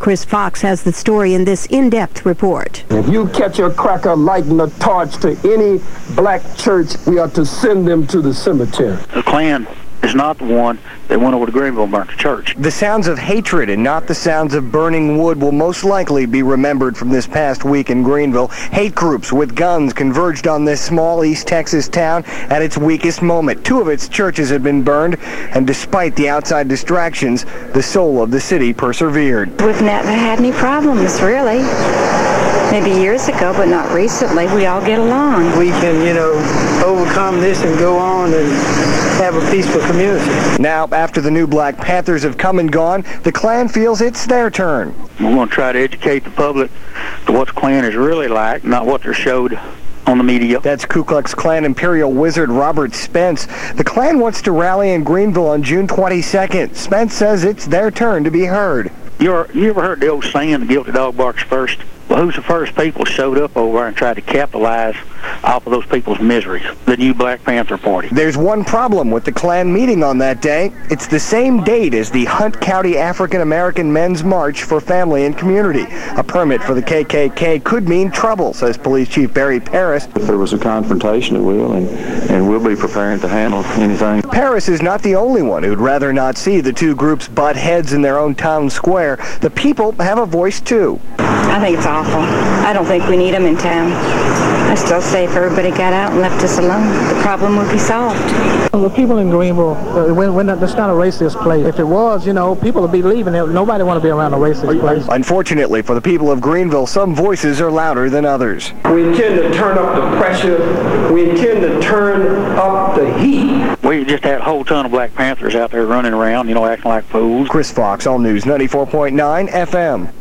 Chris Fox has the story in this in-depth report. If you catch a cracker lighting a torch to any black church, we are to send them to the cemetery. The Klan is not the one that went over to Greenville and burnt the church. The sounds of hatred and not the sounds of burning wood will most likely be remembered from this past week in Greenville. Hate groups with guns converged on this small East Texas town at its weakest moment. 2 of its churches had been burned, and despite the outside distractions, the soul of the city persevered. We've never had any problems, really. Maybe years ago, but not recently. We all get along. We can, overcome this and go on and have a peaceful community. Now, after the new Black Panthers have come and gone, the Klan feels it's their turn. We're going to try to educate the public to what the Klan is really like, not what they're showed on the media. That's Ku Klux Klan Imperial Wizard Robert Spence. The Klan wants to rally in Greenville on June 22nd. Spence says it's their turn to be heard. You ever heard the old saying, the guilty dog barks first? Well, who's the first people showed up over there and tried to capitalize off of those people's misery? The new Black Panther Party. There's one problem with the Klan meeting on that day. It's the same date as the Hunt County African American Men's March for Family and Community. A permit for the KKK could mean trouble, says Police Chief Barry Paris. If there was a confrontation, it will, and we'll be prepared to handle anything. Paris is not the only one who'd rather not see the 2 groups butt heads in their own town square. The people have a voice, too. I think it's awful. I don't think we need them in town. I still say if everybody got out and left us alone, the problem would be solved. The people in Greenville, that's not a racist place. If it was, people would be leaving. Nobody want to be around a racist place. Unfortunately for the people of Greenville, some voices are louder than others. We intend to turn up the pressure. We intend to turn up the heat. We just had a whole ton of Black Panthers out there running around, acting like fools. Chris Fox, All News 94.9 FM.